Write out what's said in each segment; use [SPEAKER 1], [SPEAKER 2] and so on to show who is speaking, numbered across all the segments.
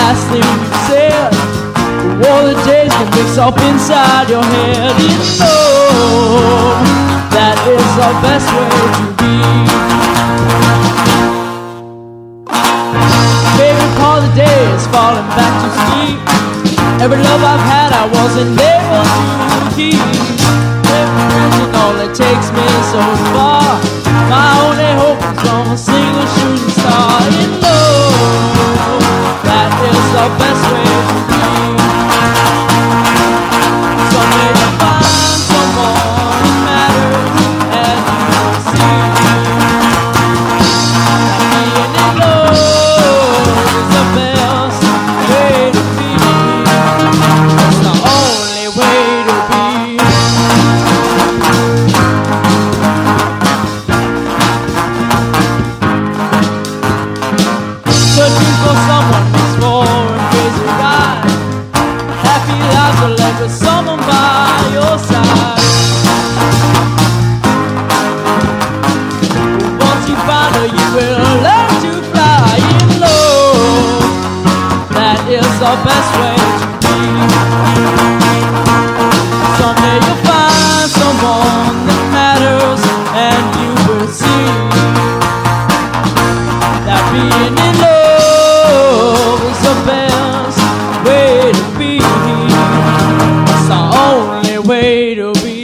[SPEAKER 1] last thing you said. All the days can mix up inside your head. You know that is the best way to be. Baby, all the days falling back to sleep. Every love I've had I wasn't able to keep. Every friend's and all it takes me so far. My only hope is from a single shooting star. You know that is the best way to be. Someday you'll find someone who matters, and you'll see that being in love is the best way to be. It's the only way to be. Searching for someone who's for a crazy ride. Happy lives are led with someone by your side. Once you find her, you will learn to fly. You know that is the best way to be. Someday you'll find someone that matters, and you will see that being in love is the best way to be. It's the only way to be.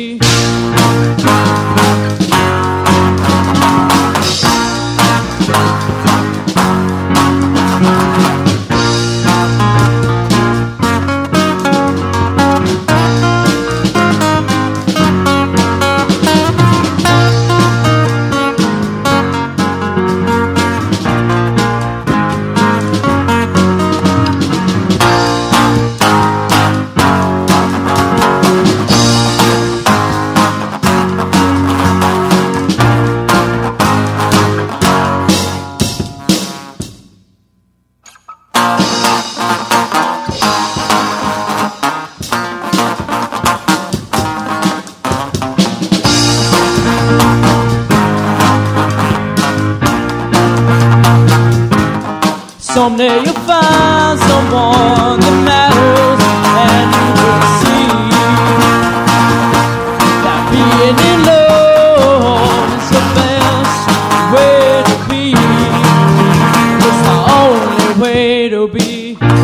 [SPEAKER 1] Someday you'll find someone that matters, and you will see that being in love is the best way to be. It's the only way to be.